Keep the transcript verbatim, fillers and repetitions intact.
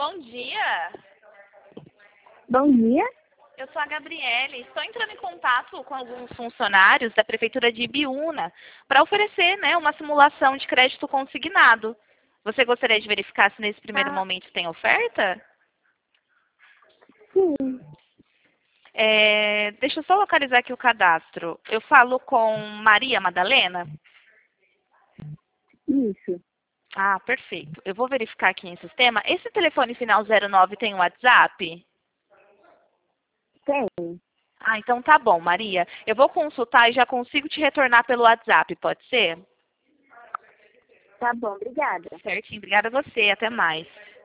Bom dia. Bom dia. Eu sou a Gabriele. Estou entrando em contato com alguns funcionários da Prefeitura de Ibiúna para oferecer, né, uma simulação de crédito consignado. Você gostaria de verificar se nesse primeiro Ah, momento tem oferta? sim. É, deixa eu só localizar aqui o cadastro. Eu falo com Maria Madalena? Isso. Ah, perfeito. Eu vou verificar aqui em sistema. Esse telefone final zero nove tem um WhatsApp? Tem. Ah, então tá bom, Maria. Eu vou consultar e já consigo te retornar pelo WhatsApp, pode ser? Tá bom, obrigada. Certinho. Obrigada a você. Até mais.